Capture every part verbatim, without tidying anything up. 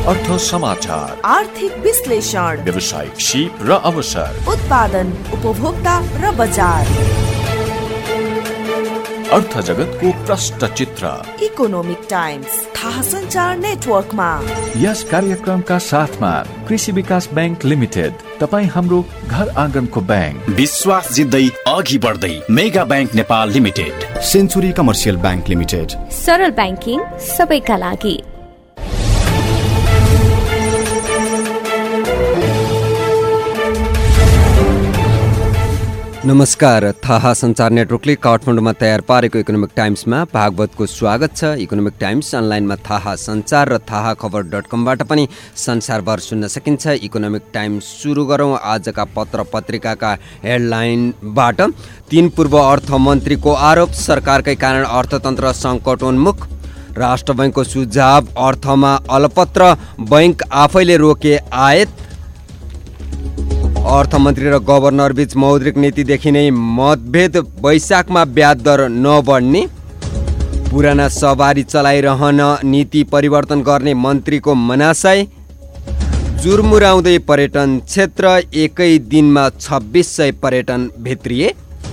अर्थ समाचार, आर्थिक विश्लेषण, व्यवसायिक सीप र अवसर, उत्पादन, उपभोक्ता र बजार, अर्थ जगतको प्रष्ट चित्र। इकोनोमिक टाइम्स थाहा सञ्चार नेटवर्कमा। यस कार्यक्रमका साथमा कृषि विकास बैंक लिमिटेड, तपाईँ हाम्रो घर आँगनको बैंक। विश्वास जित्दै अघि बढ्दै mega bank Nepal limited, century commercial bank limited, सरल बैंकिङ सबैका लागि। नमस्कार, थाहा सञ्चार नेटवर्कले काठमाडौँमा तयार पारेको इकोनोमिक टाइम्समा भागवतको स्वागत छ। इकोनोमिक टाइम्स अनलाइनमा थाहा सञ्चार र थाहा खबर डट कमबाट पनि संसारभर सुन्न सकिन्छ। इकोनोमिक टाइम्स सुरु गरौँ आजका पत्र पत्रिकाका हेडलाइनबाट। तीन पूर्व अर्थमन्त्रीको आरोप, सरकारकै कारण अर्थतन्त्र सङ्कटोन्मुख। राष्ट्र बैङ्कको सुझाव, अर्थमा अलपत्र, बैङ्क आफैले रोके आयात। अर्थमन्त्री र गभर्नर बीच मौद्रिक नीतिदेखि नै मतभेद, वैशाखमा ब्याज दर नबढ्ने। पुराना सवारी चलाइरहन नीति परिवर्तन गर्ने मन्त्रीको मनासय। जुर्मुराउँदै पर्यटन क्षेत्र, एकै दिनमा छब्बिस सय पर्यटन भित्रिए।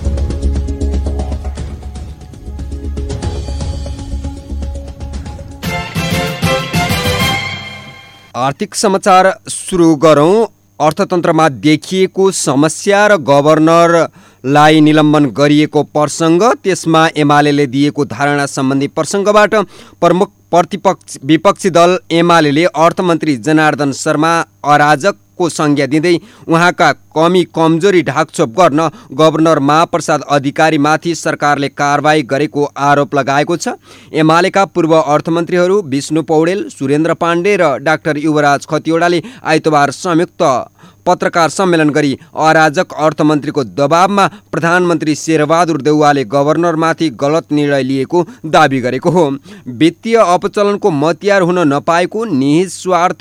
आर्थिक समाचार सुरु गरौँ। अर्थतन्त्रमा देखिएको समस्या र गभर्नरलाई निलम्बन गरिएको प्रसङ्ग, त्यसमा एमाले दिएको धारणा सम्बन्धी प्रसङ्गबाट प्रमुख प्रतिपक्ष विपक्षी दल एमाले अर्थमन्त्री जनार्दन शर्मा अराजकको संज्ञा दिँदै उहाँका कमी कमजोरी ढाकछोप गर्न गभर्नर महाप्रसाद अधिकारीमाथि सरकारले कारबाही गरेको आरोप लगाएको छ। एमालेका पूर्व अर्थमन्त्रीहरू विष्णु पौडेल, सुरेन्द्र पाण्डे र डाक्टर युवराज खतिवडाले आइतबार संयुक्त पत्रकार सम्मेलन गरी अराजक अर्थमन्त्रीको दबावमा प्रधानमन्त्री शेरबहादुर देउवाले गभर्नरमाथि गलत निर्णय लिएको दाबी गरेको हो। वित्तीय अपचलनको मतियार हुन नपाएको, निहित स्वार्थ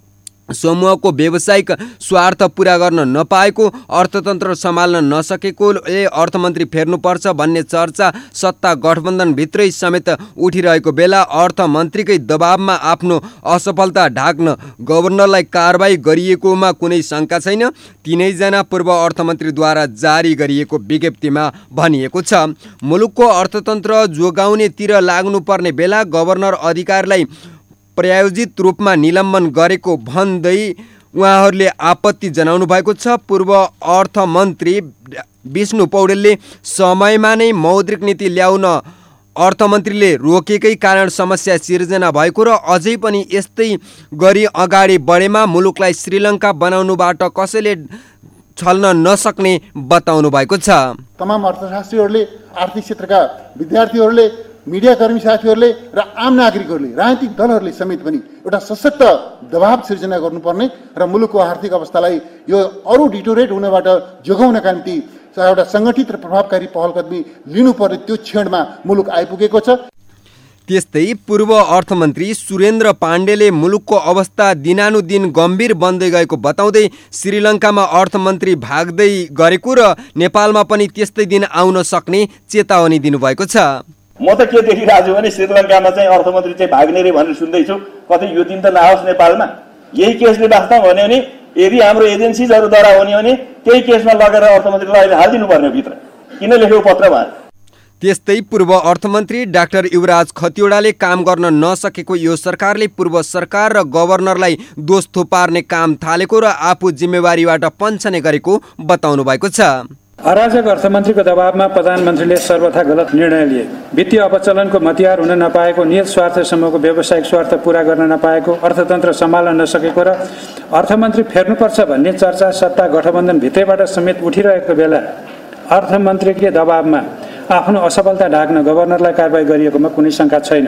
समूहको व्यावसायिक स्वार्थ पूरा गर्न नपाएको, अर्थतन्त्र सम्हाल्न नसकेकोले अर्थमन्त्री फेर्नुपर्छ भन्ने चर्चा सत्ता गठबन्धनभित्रै समेत उठिरहेको बेला अर्थमन्त्रीकै दबावमा आफ्नो असफलता ढाक्न गभर्नरलाई कारबाही गरिएकोमा कुनै शङ्का छैन। तीनैजना पूर्व अर्थमन्त्रीद्वारा जारी गरिएको विज्ञप्तिमा भनिएको छ, मुलुकको अर्थतन्त्र जोगाउनेतिर लाग्नुपर्ने बेला गभर्नर अधिकारीलाई प्रायोजित रूपमा निलम्बन गरेको भन्दै उहाँहरूले आपत्ति जनाउनु भएको छ। पूर्व अर्थमन्त्री विष्णु पौडेलले समयमा नै मौद्रिक नीति ल्याउन अर्थमन्त्रीले रोकेकै कारण समस्या सिर्जना भएको र अझै पनि यस्तै गरी अगाडि बढेमा मुलुकलाई श्रीलङ्का बनाउनुबाट कसैले छल्न नसक्ने बताउनु भएको छ। तमाम अर्थशास्त्रीहरूले, आर्थिक क्षेत्रका विद्यार्थीहरूले, मिडियाकर्मी साथीहरूले र आम नागरिकहरूले, राजनीतिक दलहरूले समेत पनि एउटा सशक्त दबाव सिर्जना गर्नुपर्ने र मुलुकको आर्थिक अवस्थालाई यो अरू डिटोरेट हुनबाट जोगाउनका निम्ति एउटा सङ्गठित र प्रभावकारी पहलकदमी लिनुपर्ने त्यो क्षणमा मुलुक आइपुगेको छ। त्यस्तै पूर्व अर्थमन्त्री सुरेन्द्र पाण्डेले मुलुकको अवस्था दिनानुदिन गम्भीर बन्दै गएको बताउँदै श्रीलङ्कामा अर्थमन्त्री भाग्दै गरेको र नेपालमा पनि त्यस्तै दिन आउन सक्ने चेतावनी दिनुभएको छ। म त के देखिरहेको छु भने श्रीलङ्कामा चाहिँ अर्थमन्त्री चाहिँ भाग्ने रे भनेर सुन्दैछु। कतै यो दिन त नआओस् नेपालमा। यही केसले वास्तव भन्यो भने यदि हाम्रो एजेन्सिजहरूद्वारा हुने भने त्यही केसमा लगेर अर्थमन्त्रीलाई अहिले हालिदिनु पर्ने भित्र। किन लेखेको पत्रमा? त्यस्तै पूर्व अर्थमन्त्री डाक्टर युवराज खतिवडाले काम गर्न नसकेको यो सरकारले पूर्व सरकार र गभर्नरलाई दोष थोपार्ने काम थालेको र आफू जिम्मेवारीबाट पन्छने गरेको बताउनु भएको छ। अराजक अर्थमन्त्रीको दबावमा प्रधानमन्त्रीले सर्वथा गलत निर्णय लिए। वित्तीय अपचलनको मतियार हुन नपाएको, नियत स्वार्थ समूहको व्यावसायिक स्वार्थ पूरा गर्न नपाएको, अर्थतन्त्र सम्हाल्न नसकेको र अर्थमन्त्री फेर्नुपर्छ भन्ने चर्चा सत्ता गठबन्धनभित्रैबाट समेत उठिरहेको बेला अर्थमन्त्रीकै दबावमा आफ्नो असफलता ढाक्न गभर्नरलाई कारबाही गरिएकोमा कुनै शङ्का छैन।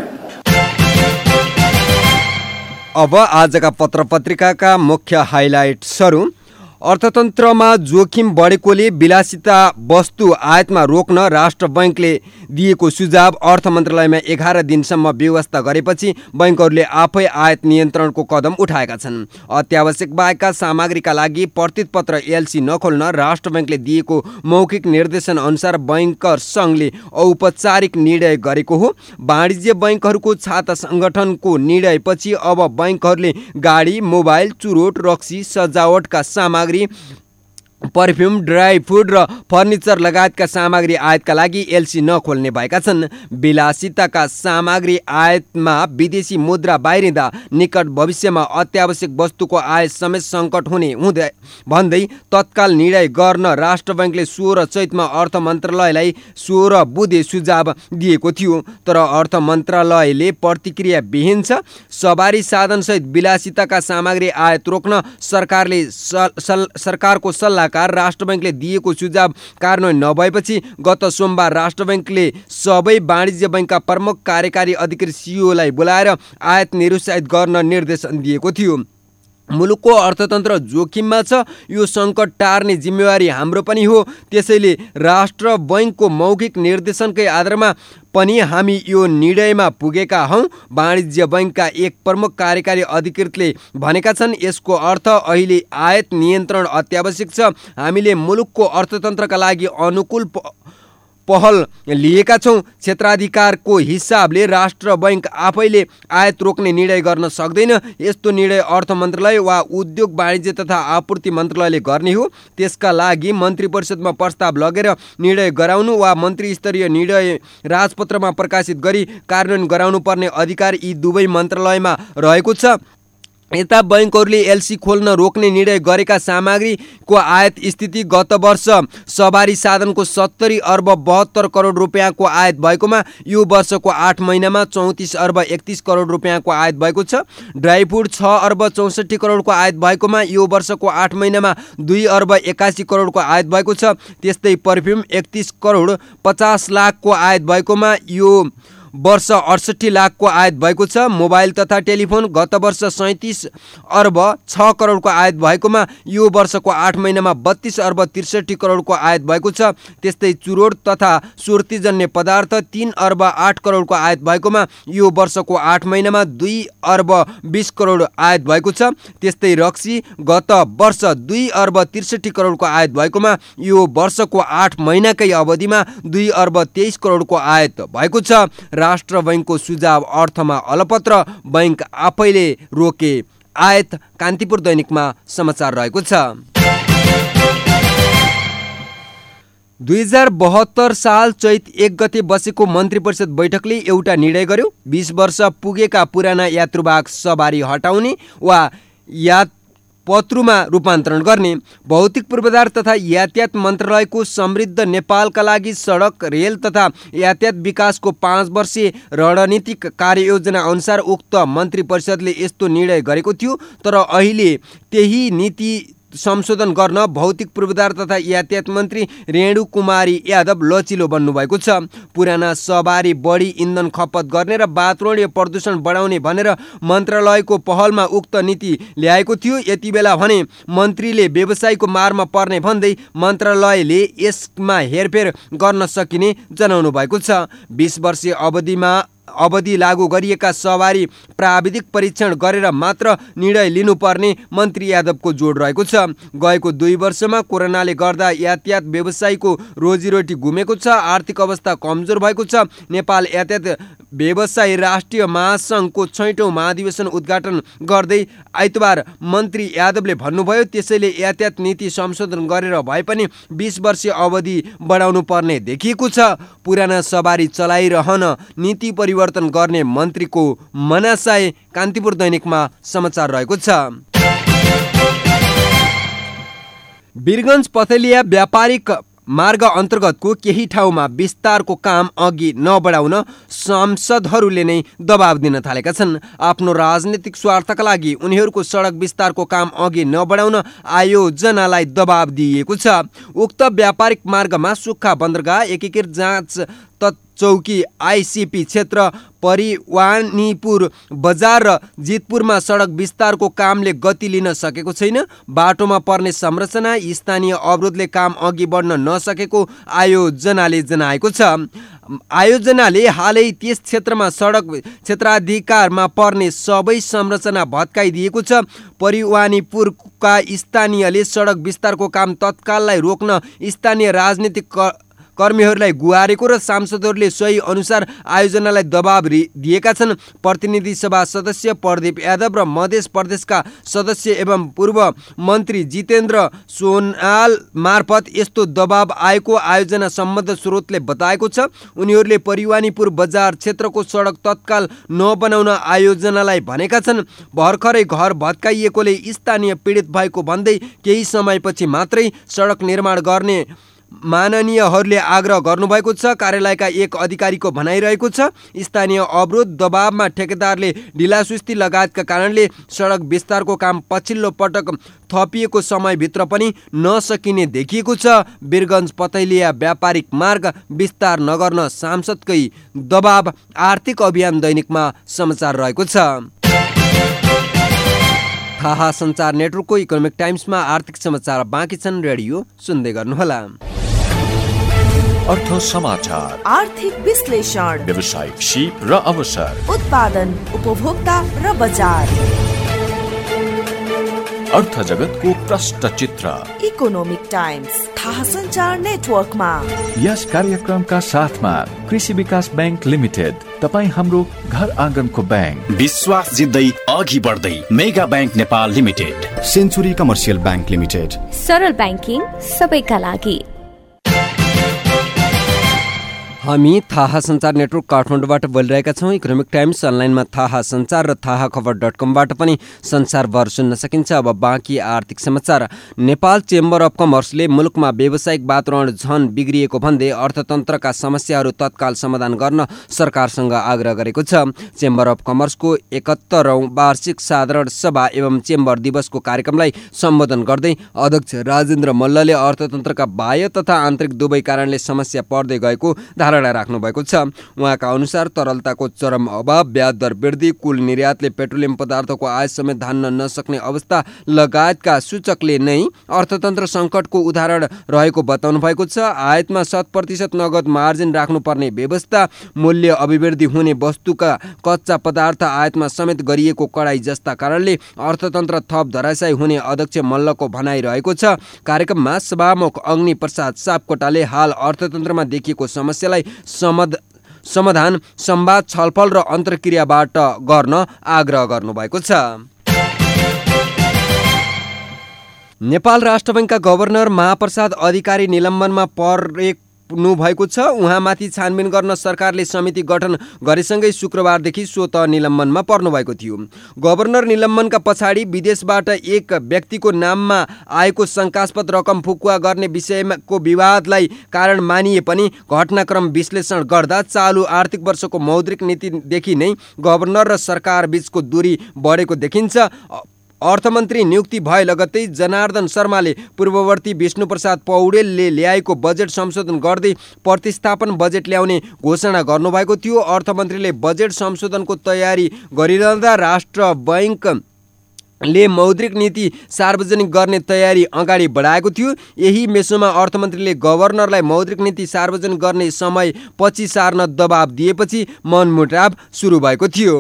अब आजका पत्र पत्रिकाका मुख्य हाइलाइट्सहरू। अर्थतन्त्रमा जोखिम बढेकोले विलासिता वस्तु आयातमा रोक्न राष्ट्र बैङ्कले दिएको सुझाव अर्थ मन्त्रालयमा एघार दिनसम्म व्यवस्था गरेपछि बैङ्कहरूले आफै आयात नियन्त्रणको कदम उठाएका छन्। अत्यावश्यक बाहेकका सामग्रीका लागि प्रतिपत्र एलसी नखोल्न राष्ट्र बैङ्कले दिएको मौखिक निर्देशन अनुसार बैङ्कर सङ्घले औपचारिक निर्णय गरेको हो। वाणिज्य बैङ्कहरूको छाता सङ्गठनको निर्णयपछि अब बैङ्कहरूले गाडी, मोबाइल, चुरोट, रक्सी, सजावटका सामग्री, पर्फ्युम, ड्राई फुड र फर्निचर लगायतका सामग्री आयातका लागि एलसी नखोल्ने भएका छन्। विलासिताका सामग्री आयातमा विदेशी मुद्रा बाहिरिँदा निकट भविष्यमा अत्यावश्यक वस्तुको आयात समेत सङ्कट हुने हुँदै भन्दै तत्काल निर्णय गर्न राष्ट्र बैङ्कले सोह्र चैतमा अर्थ मन्त्रालयलाई सोह्र बुँदे सुझाव दिएको थियो। तर अर्थ मन्त्रालयले प्रतिक्रिया विहीन छ। सवारी साधनसहित विलासिताका सामग्री आयात रोक्न सरकारले सल, सल, सरकारको सल्लाह राष्ट्र बैङ्कले दिएको सुझाव कार्यान्वयन नभएपछि गत सोमबार राष्ट्र बैङ्कले सबै वाणिज्य बैङ्कका प्रमुख कार्यकारी अधिकारी सिइओलाई बोलाएर आयात निरुत्साहित गर्न निर्देशन दिएको थियो। मुलुकको अर्थतन्त्र जोखिममा छ, यो सङ्कट टार्ने जिम्मेवारी हाम्रो पनि हो। त्यसैले राष्ट्र बैङ्कको मौखिक निर्देशनकै आधारमा पनि हामी यो निर्णयमा पुगेका हौँ, वाणिज्य बैङ्कका एक प्रमुख कार्यकारी अधिकृतले भनेका छन्। यसको अर्थ अहिले आयात नियन्त्रण अत्यावश्यक छ। हामीले मुलुकको अर्थतन्त्रका लागि अनुकूल पहल लिएका छौँ। क्षेत्राधिकारको हिसाबले राष्ट्र बैङ्क आफैले आयात रोक्ने निर्णय गर्न सक्दैन। यस्तो निर्णय अर्थ मन्त्रालय वा उद्योग, वाणिज्य तथा आपूर्ति मन्त्रालयले गर्ने हो। त्यसका लागि मन्त्री परिषदमा प्रस्ताव लगेर निर्णय गराउनु वा मन्त्री स्तरीय निर्णय राजपत्रमा प्रकाशित गरी कार्यान्वयन गराउनु पर्ने अधिकार यी दुवै मन्त्रालयमा रहेको छ। यता बैङ्कहरूले एलसी खोल्न रोक्ने निर्णय गरेका सामग्रीको आयात स्थिति गत वर्ष सवारी साधनको सत्तरी अर्ब बहत्तर करोड रुपियाँको आयात भएकोमा यो वर्षको आठ महिनामा चौतिस अर्ब एकतिस करोड रुपियाँको आयात भएको छ। ड्राई फुड छ अर्ब चौसठी करोडको आयात भएकोमा यो वर्षको आठ महिनामा दुई अर्ब एकासी करोडको आयात भएको छ। त्यस्तै पर्फ्युम एकतिस करोड पचास लाखको आयात भएकोमा यो वर्ष अडसठी लाखको आयात भएको छ। मोबाइल तथा टेलिफोन गत वर्ष सैँतिस अर्ब छ करोडको आयात भएकोमा यो वर्षको आठ महिनामा बत्तीस अर्ब त्रिसठी करोडको आयात भएको छ। त्यस्तै चुरोट तथा सुर्तीजन्य पदार्थ तीन अर्ब आठ करोडको आयात भएकोमा यो वर्षको आठ महिनामा दुई अर्ब बिस करोड आयात भएको छ। त्यस्तै रक्सी गत वर्ष दुई अर्ब त्रिसठी करोडको आयात भएकोमा यो वर्षको आठ महिनाकै अवधिमा दुई अर्ब तेइस करोडको आयात भएको छ। राष्ट्र बैङ्कको सुझाव अर्थमा अलपत्र, बैङ्क आफैले रोके आयात। कान्तिपुर दैनिकमा समाचार रहेको छ। दुई हजार बहत्तर साल चैत एक गते बसेको मन्त्री परिषद बैठकले एउटा निर्णय गर्यो। बीस वर्ष पुगेका पुराना यात्रुवाहक सवारी हटाउने वा यात पत्रुमा रूपान्तरण गर्ने। भौतिक पूर्वाधार तथा यातायात मन्त्रालयको समृद्ध नेपालका लागि सडक, रेल तथा यातायात विकासको पाँच वर्षीय रणनीतिक कार्ययोजना अनुसार उक्त मन्त्री परिषदले यस्तो निर्णय गरेको थियो। तर अहिले त्यही नीति संशोधन गर्न भौतिक पूर्वाधार तथा यातायात मन्त्री रेणु कुमारी यादव लचिलो बन्नुभएको छ। पुराना सवारी बढी इन्धन खपत गर्ने र वातावरणीय प्रदूषण बढाउने भनेर मन्त्रालयको पहलमा उक्त नीति ल्याएको थियो। यति बेला भने मन्त्रीले व्यवसायको मारमा पर्ने भन्दै मन्त्रालयले यसमा हेरफेर गर्न सकिने जनाउनु भएको छ। बीस वर्षीय अवधिमा अवधि लागू गरिएका सवारी प्राविधिक परीक्षण गरेर मात्र निर्णय लिनुपर्ने मन्त्री यादवको जोड रहेको छ। गएको दुई वर्षमा कोरोनाले गर्दा यातायात व्यवसायको रोजीरोटी गुमेको छ, आर्थिक अवस्था कमजोर भएको छ। नेपाल यातायात व्यवसायी राष्ट्रिय महासङ्घको छैटौँ महाधिवेशन उद्घाटन गर्दै आइतबार मन्त्री यादवले भन्नुभयो, त्यसैले यातायात नीति संशोधन गरेर भए पनि बीस वर्षीय अवधि बढाउनु पर्ने देखिएको छ। पुराना सवारी चलाइरहन नीति परिवर्तन गर्ने मन्त्रीको मनासाय। कान्तिपुर दैनिकमा समाचार रहेको छ। वीरगञ्ज पथलिया व्यापारिक मार्ग अन्तर्गतको केही ठाउँमा विस्तारको काम अघि नबढाउन सांसदहरूले नै दबाब दिन थालेका छन्। आफ्नो राजनीतिक स्वार्थका लागि उनीहरूको सडक विस्तारको काम अघि नबढाउन आयोजनालाई दबाब दिइएको छ। उक्त व्यापारिक मार्गमा सुक्खा बन्दरगाह, एकीकृत जाँच चौकी आइसिपी क्षेत्र परिवानीपुर बजार र जितपुरमा सडक विस्तारको कामले गति लिन सकेको छैन। बाटोमा पर्ने संरचना, स्थानीय अवरोधले काम अघि बढ्न नसकेको आयोजनाले जनाएको छ। आयोजनाले हालै त्यस क्षेत्रमा सडक क्षेत्राधिकारमा पर्ने सबै संरचना भत्काइदिएको छ। परिवानीपुरका स्थानीयले सडक विस्तारको काम तत्काललाई रोक्न स्थानीय राजनीतिक कर्मीहरूलाई गुहारेको र सांसदहरूले सोही अनुसार आयोजनालाई दबाब दिएका छन्। प्रतिनिधि सभा सदस्य प्रदीप यादव र मध्य प्रदेशका सदस्य एवं पूर्व मन्त्री जितेन्द्र सोनाल मार्फत यस्तो दबाब आएको आयोजना सम्बद्ध स्रोतले बताएको छ। उनीहरूले परिवानीपुर बजार क्षेत्रको सडक तत्काल नबनाउन आयोजनालाई भनेका छन्। भर्खरै घर भत्काइएकोले स्थानीय पीडित भएको भन्दै केही समयपछि मात्रै सडक निर्माण गर्ने माननीयहरूले आग्रह गर्नुभएको छ। कार्यालयका एक अधिकारीको भनाइरहेको छ, स्थानीय अवरोध दबावमा ठेकेदारले ढिलासुस्ती लगायतका कारणले सडक विस्तारको काम पछिल्लो पटक थपिएको समयभित्र पनि नसकिने देखिएको छ। वीरगञ्ज पतैलिया व्यापारिक मार्ग विस्तार नगर्न सांसदकै दबाव, आर्थिक अभियान दैनिकमा समाचार रहेको छ। थाहा सञ्चार नेटवर्कको इकोनोमिक टाइम्समा आर्थिक समाचार बाँकी छन्। रेडियो सुन्दै गर्नुहोला। अर्थ समाचार, आर्थिक विश्लेषण, व्यवसायिक सीप र अवसर, उत्पादन, उपभोक्ता र बजार, अर्थ जगतको प्रष्ट चित्र। इकोनोमिक टाइम्स थाहा सञ्चार नेटवर्कमा। यस कार्यक्रमका साथमा कृषि विकास बैंक लिमिटेड, तपाईँ हाम्रो घर आँगनको बैंक। विश्वास जित्दै अघि बढ्दै mega bank Nepal limited. Century commercial bank limited. सरल ब्याङ्किङ सबैका लागि। हामी थाहा सञ्चार नेटवर्क काठमाडौँबाट बोलिरहेका छौँ। इकोनोमिक टाइम्स अनलाइनमा थाहा सञ्चार र थाहा खबर डट कमबाट पनि संसारभर सुन्न सकिन्छ। अब बाँकी आर्थिक समाचार। नेपाल चेम्बर अफ कमर्सले मुलुकमा व्यावसायिक वातावरण झन बिग्रिएको भन्दै अर्थतन्त्रका समस्याहरू तत्काल समाधान गर्न सरकारसँग आग्रह गरेको छ। चेम्बर अफ कमर्सको एकहत्तरौं वार्षिक साधारण सभा एवं चेम्बर दिवसको कार्यक्रमलाई सम्बोधन गर्दै अध्यक्ष राजेन्द्र मल्लले अर्थतन्त्रका बाह्य तथा आन्तरिक दुवै कारणले समस्या पर्दै गएको धारणा राख्नु भएको छ। उहाँका अनुसार तरलताको चरम अभाव, ब्याज दर वृद्धि, कुल निर्यातले पेट्रोलियम पदार्थको आयात समेत धान्न नसक्ने अवस्था लगायतका सूचकले नै अर्थतन्त्र सङ्कटको उदाहरण रहेको बताउनु भएको छ। आयातमा शत प्रतिशत नगद मार्जिन राख्नुपर्ने व्यवस्था, मूल्य अभिवृद्धि हुने वस्तुका कच्चा पदार्थ आयातमा समेत गरिएको कडाई जस्ता कारणले अर्थतन्त्र थप धराशायी हुने अध्यक्ष मल्लको भनाइ रहेको छ। कार्यक्रममा सभामुख अग्नि प्रसाद सापकोटाले हाल अर्थतन्त्रमा देखिएको समस्यालाई समध समाधान, संवाद, छलफल र अन्तर्क्रियाबाट गर्न आग्रह गर्नुभएको छ। नेपाल राष्ट्र बैंकका गभर्नर महाप्रसाद अधिकारी निलम्बनमा परेको भएको छ। उहाँमाथि छानबिन गर्न सरकारले समिति गठन गरेसँगै शुक्रबारदेखि स्वत निलम्बनमा पर्नुभएको थियो। गभर्नर निलम्बनका पछाडि विदेशबाट एक व्यक्तिको नाममा आएको शङ्कास्पद रकम फुकुवा गर्ने विषयको विवादलाई कारण मानिए पनि घटनाक्रम विश्लेषण गर्दा चालु आर्थिक वर्षको मौद्रिक नीतिदेखि नै गभर्नर र सरकार बीचको दूरी बढेको देखिन्छ। अर्थमन्त्री नियुक्ति भए लगत्तै जनार्दन शर्माले पूर्ववर्ती विष्णुप्रसाद पौडेलले ल्याएको बजेट संशोधन गर्दै प्रतिस्थापन बजेट ल्याउने घोषणा गर्नुभएको थियो। अर्थमन्त्रीले बजेट संशोधनको तयारी गरिरहँदा राष्ट्र बैंकले मौद्रिक नीति सार्वजनिक गर्ने तयारी अगाडि बढाएको थियो। यही मेसोमा अर्थमन्त्रीले गभर्नरलाई मौद्रिक नीति सार्वजनिक गर्ने समय पछि सार्न दबाब दिएपछि मनमुटाव सुरु भएको थियो।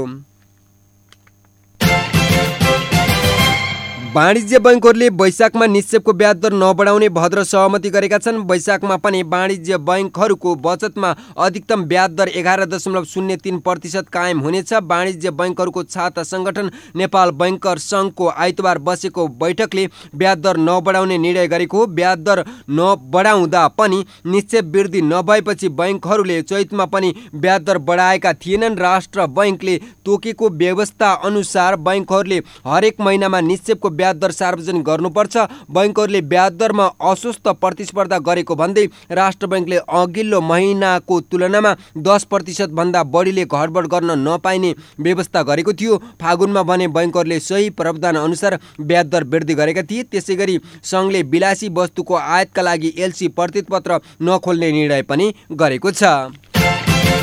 वाणिज्य बैङ्कहरूले वैशाखमा निक्षेपको ब्याज दर नबढाउने भद्र सहमति गरेका छन्। वैशाखमा पनि वाणिज्य बैङ्कहरूको बचतमा अधिकतम ब्याज दर एघार दशमलव शून्य तीन प्रतिशत कायम हुनेछ। वाणिज्य बैङ्कहरूको छाता सङ्गठन नेपाल बैङ्कर सङ्घको आइतबार बसेको बैठकले ब्याज दर नबढाउने निर्णय गरेको हो। ब्याज दर नबढाउँदा पनि निक्षेप वृद्धि नभएपछि बैङ्कहरूले चैतमा पनि ब्याज दर बढाएका थिएनन्। राष्ट्र बैङ्कले तोकेको व्यवस्था अनुसार बैङ्कहरूले हरेक महिनामा निक्षेपको ब्याज दर सार्वजनिक गर्नुपर्छ। बैङ्कहरूले ब्याज दरमा अस्वस्थ प्रतिस्पर्धा गरेको भन्दै राष्ट्र बैङ्कले अघिल्लो महिनाको तुलनामा दस प्रतिशत भन्दा बढीले घटबड गर्न नपाइने व्यवस्था गरेको थियो। फागुनमा भने बैङ्कहरूले सही प्रावधान अनुसार ब्याज दर वृद्धि गरेका थिए। त्यसैगरी सङ्घले विलासी वस्तुको आयातका लागि एलसी प्रतिपत्र नखोल्ने निर्णय पनि गरेको छ।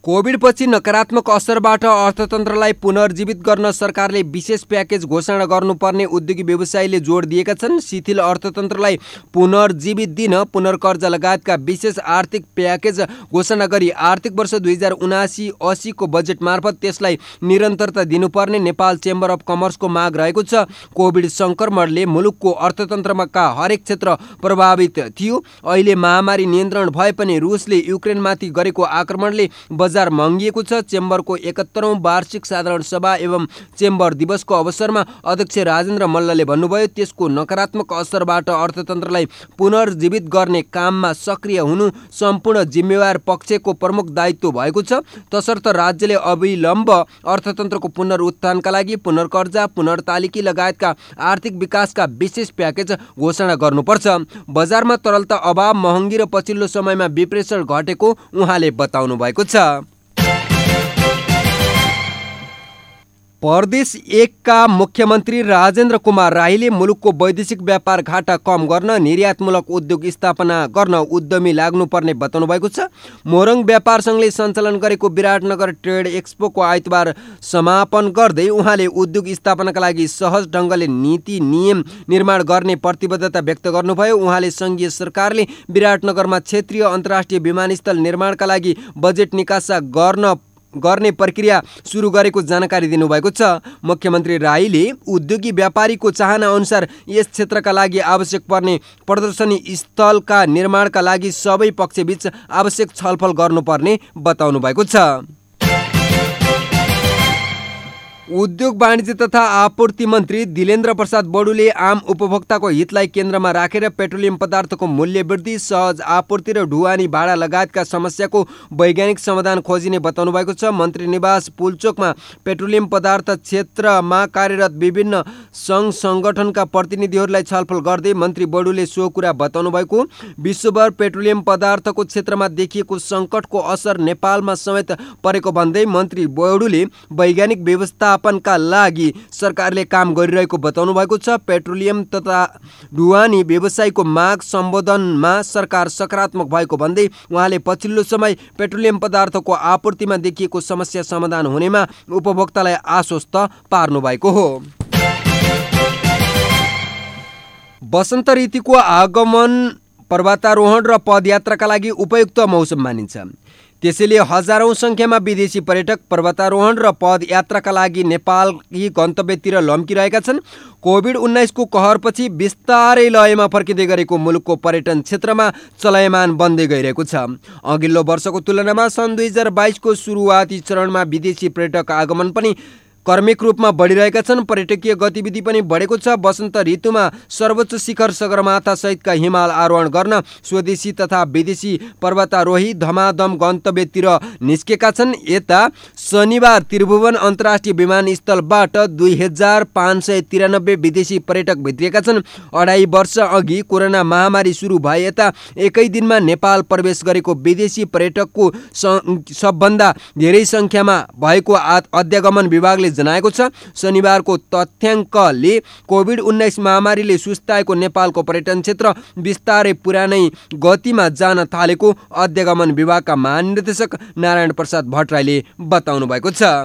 कोभिडपछि नकारात्मक असरबाट अर्थतन्त्रलाई पुनर्जीवित गर्न सरकारले विशेष प्याकेज घोषणा गर्नुपर्ने उद्योगी व्यवसायीले जोड दिएका छन्। शिथिल अर्थतन्त्रलाई पुनर्जीवित दिन पुनर्कर्जा लगायतका विशेष आर्थिक प्याकेज घोषणा गरी आर्थिक वर्ष दुई हजार उनासी अस्सीको बजेट मार्फत त्यसलाई निरन्तरता दिनुपर्ने नेपाल चेम्बर अफ कमर्सको माग रहेको छ। कोभिड सङ्क्रमणले मुलुकको अर्थतन्त्रका हरेक क्षेत्र प्रभावित थियो। अहिले महामारी नियन्त्रण भए पनि रुसले युक्रेनमाथि गरेको आक्रमणले बजार महँगिएको छ। चेम्बरको एकहत्तरौं वार्षिक साधारण सभा एवं चेम्बर दिवसको अवसरमा अध्यक्ष राजेन्द्र मल्लले भन्नुभयो, त्यसको नकारात्मक असरबाट अर्थतन्त्रलाई पुनर्जीवित गर्ने काममा सक्रिय हुनु सम्पूर्ण जिम्मेवार पक्षको प्रमुख दायित्व भएको छ। तसर्थ राज्यले अविलम्ब अर्थतन्त्रको पुनरुत्थानका लागि पुनर्कर्जा, पुनर्तालिकी लगायतका आर्थिक विकासका विशेष प्याकेज घोषणा गर्नुपर्छ। बजारमा तरलता अभाव, महँगी र पछिल्लो समयमा विप्रेषण घटेको उहाँले बताउनु भएको छ। प्रदेश एकका मुख्यमन्त्री राजेन्द्र कुमार राईले मुलुकको वैदेशिक व्यापार घाटा कम गर्न निर्यातमूलक उद्योग स्थापना गर्न उद्यमी लाग्नुपर्ने बताउनु भएको छ। मोरङ व्यापार सङ्घले सञ्चालन गरेको विराटनगर ट्रेड एक्सपोको आइतबार समापन गर्दै उहाँले उद्योग स्थापनाका लागि सहज ढङ्गले नीति नियम निर्माण गर्ने प्रतिबद्धता व्यक्त गर्नुभयो। उहाँले सङ्घीय सरकारले विराटनगरमा क्षेत्रीय अन्तर्राष्ट्रिय विमानस्थल निर्माणका लागि बजेट निकासा गर्न गर्ने प्रक्रिया सुरु गरेको जानकारी दिनुभएको छ। मुख्यमन्त्री राईले उद्योगी व्यापारीको चाहना अनुसार यस क्षेत्रका लागि आवश्यक पर्ने प्रदर्शनी स्थलका निर्माणका लागि सबै पक्षबीच आवश्यक छलफल गर्नुपर्ने बताउनु भएको छ। उद्योग वाणिज्य तथा आपूर्ति मन्त्री दिलेन्द्र प्रसाद बडुले आम उपभोक्ताको हितलाई केन्द्रमा राखेर पेट्रोलियम पदार्थको मूल्य वृद्धि, सहज आपूर्ति र ढुवानी भाडा लगायतका समस्याको वैज्ञानिक समाधान खोजिने बताउनु भएको छ। मन्त्री निवास पुल्चोकमा पेट्रोलियम पदार्थ क्षेत्रमा कार्यरत विभिन्न सङ्घ सङ्गठनका प्रतिनिधिहरूलाई छलफल गर्दै मन्त्री बडुले सो कुरा बताउनु भएको। विश्वभर पेट्रोलियम पदार्थको क्षेत्रमा देखिएको सङ्कटको असर नेपालमा समेत परेको भन्दै मन्त्री बडुले वैज्ञानिक व्यवस्था का लागि सरकारले काम गरिरहेको बताउनु भएको छ। पेट्रोलियम तथा ढुवानी व्यवसायको माग सम्बोधनमा सरकार सकारात्मक भएको भन्दै उहाँले पछिल्लो समय पेट्रोलियम पदार्थको आपूर्तिमा देखिएको समस्या समाधान हुनेमा उपभोक्तालाई आश्वस्त पार्नु भएको हो। वसन्त ऋतुको आगमन पर्वतारोहण र पदयात्राका लागि उपयुक्त मौसम मानिन्छ। त्यसैले हजारौं सङ्ख्यामा विदेशी पर्यटक पर्वतारोहण र पदयात्राका लागि नेपालकी गन्तव्यतिर लम्किरहेका छन्। कोभिड उन्नाइसको कहरपछि बिस्तारै लयमा फर्किँदै गरेको मुलुकको पर्यटन क्षेत्रमा चलायमान बन्दै गइरहेको छ। अघिल्लो वर्षको तुलनामा सन् दुई हजार बाइसको सुरुवाती चरणमा विदेशी पर्यटक आगमन पनि क्रमिक रूपमा बढिरहेका छन्। पर्यटकीय गतिविधि पनि बढेको छ। वसन्त ऋतुमा सर्वोच्च शिखर सगरमाथा सहितका हिमाल आरोहण गर्न स्वदेशी तथा विदेशी पर्वतारोही धमाधम गन्तव्यतिर निस्केका छन्। यता शनिबार त्रिभुवन अन्तर्राष्ट्रिय विमानस्थलबाट दुई हजार पाँच सय तिरानब्बे विदेशी पर्यटक भित्रिएका छन्। अढाई वर्ष अघि कोरोना महामारी सुरु भए यता एकै दिनमा नेपाल प्रवेश गरेको विदेशी पर्यटकको सबभन्दा धेरै सङ्ख्यामा भएको अध्यागमन विभागले जनाएको छ। शनिबारको तथ्याङ्कले कोभिड उन्नाइस महामारीले सुस्ताएको नेपालको पर्यटन क्षेत्र बिस्तारै पुरानै गतिमा जान थालेको अध्यागमन विभागका महानिर्देशक नारायण प्रसाद भट्टराईले बताउनु भएको छ।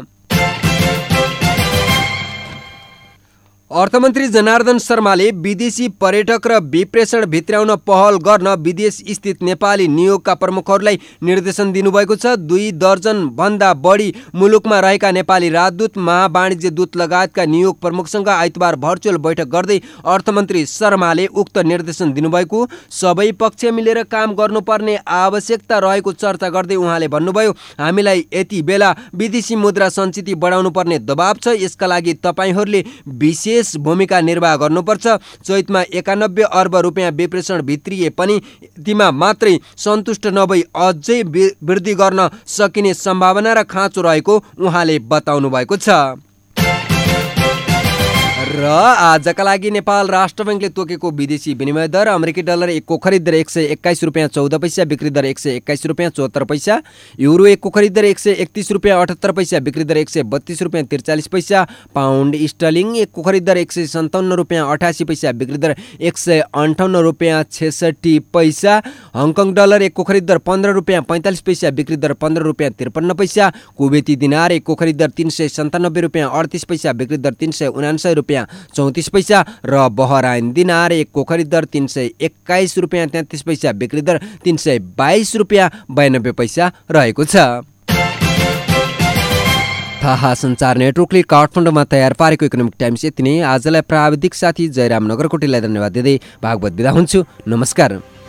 अर्थमन्त्री जनार्दन शर्माले विदेशी पर्यटक र विप्रेषण भित्राउन पहल गर्न विदेश स्थित नेपाली नियोगका प्रमुखहरूलाई निर्देशन दिनुभएको छ। दुई दर्जन भन्दा बढी मुलुकमा रहेका नेपाली राजदूत, महावाणिज्य दूत लगायतका नियोग प्रमुखसँग आइतबार भर्चुअल बैठक गर्दै अर्थमन्त्री शर्माले उक्त निर्देशन दिनुभएको। सबै पक्ष मिलेर काम गर्नुपर्ने आवश्यकता रहेको चर्चा गर्दै उहाँले भन्नुभयो, हामीलाई यति बेला विदेशी मुद्रा सञ्चित बढाउनु पर्ने दबाब छ। यसका लागि तपाईँहरूले विशेष भूमिका निर्वाह गर्नुपर्छ। चैतमा एकानब्बे अर्ब रुपियाँ विप्रेषण भित्रिए पनि तीमा मात्रै सन्तुष्ट नभई अझै वृद्धि गर्न सकिने सम्भावना र खाँचो रहेको उहाँले बताउनु भएको छ। र आजका लागि नेपाल राष्ट्र बैङ्कले तोकेको विदेशी विनिमय दर अमेरिकी डलर एकको खरिद दर एक सय एक्काइस रुपियाँ चौध पैसा, बिक्री दर एक सय एक्काइस रुपियाँ चौहत्तर पैसा। युरो एकको खरिद दर एक सय एकतिस रुपियाँ अठहत्तर पैसा, बिक्री दर एक सय बत्तिस रुपियाँ त्रिचालिस पैसा। पाउन्ड स्टर्लिङ एकको खरिद दर एक सय सन्ताउन्न रुपियाँ अठासी पैसा, बिक्री दर एक सय अन्ठाउन्न रुपियाँ छेसठी पैसा। हङकङ डलर एकको खरिद दर पन्ध्र रुपियाँ पैँतालिस पैसा, बिक्री दर पन्ध्र रुपियाँ त्रिपन्न पैसा। कुवेती दिनार एकको खरिद दर तिन सय सन्तानब्बे रुपियाँ अडतिस पैसा, बिक्री दर तिन सय उनान्सय रुपियाँ चौतिस पैसा। र बहराइन दिनार एकको खरिद दर तिन सय एक्काइस रुपियाँ तेत्तिस पैसा, बिक्री दर तिन सय बाइस रुपियाँ बयानब्बे पैसा रहेको छ। थाहा सञ्चार नेटवर्कले काठमाडौँमा तयार पारेको इकोनोमिक टाइम्स यति नै। आजलाई प्राविधिक साथी जयराम नगरकोटीलाई धन्यवाद दिँदै भागवत बिदा हुन्छु। नमस्कार।